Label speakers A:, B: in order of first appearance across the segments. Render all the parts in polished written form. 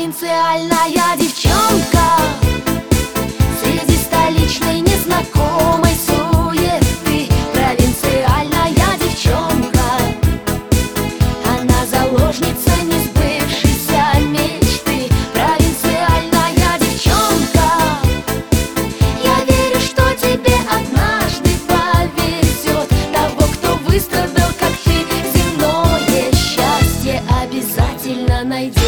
A: Провинциальная девчонка среди столичной незнакомой суеты. Провинциальная девчонка, она заложница несбывшейся мечты. Провинциальная девчонка, я верю, что тебе однажды повезет. Того, кто выстрадал, как ты, земное счастье обязательно найдет.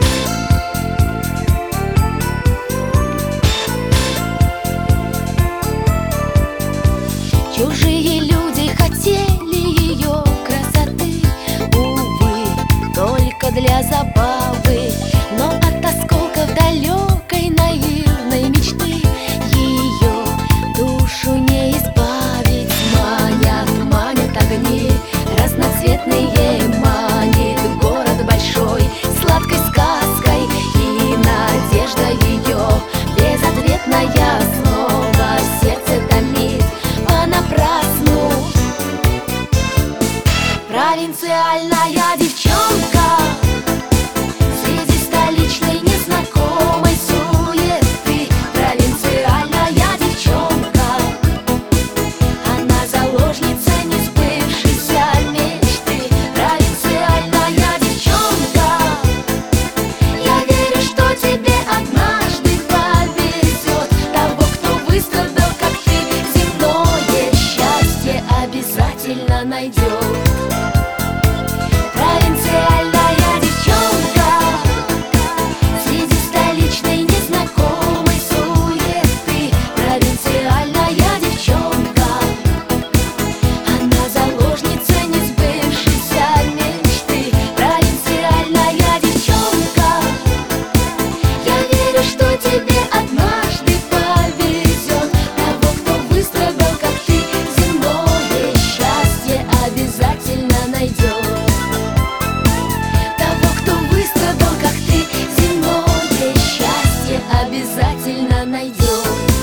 A: Чужие люди хотели ее красоты, увы, только для забавы. Но от осколков далекой наивной мечты ее душу не избавить. Манят огни разноцветные, манит город большой сладкой сказкой. И надежда ее безответная снова сердце томит понапрасну. Провинциальная девчонка среди столичной незнакомой суеты. Провинциальная девчонка, она заложница несбывшейся мечты. Провинциальная девчонка, я верю, что тебе однажды повезет. Того, кто выстрадал, как ты, земное счастье обязательно найдет. Провинциальная девчонка среди столичной незнакомой суеты. Провинциальная девчонка, она заложница несбывшейся мечты. Провинциальная девчонка, я верю, что тебе однажды повезет. Того, кто выстрадал, как ты, земное счастье обязательно найдет. Того, кто выстрадал, как ты, земное счастье обязательно найдет.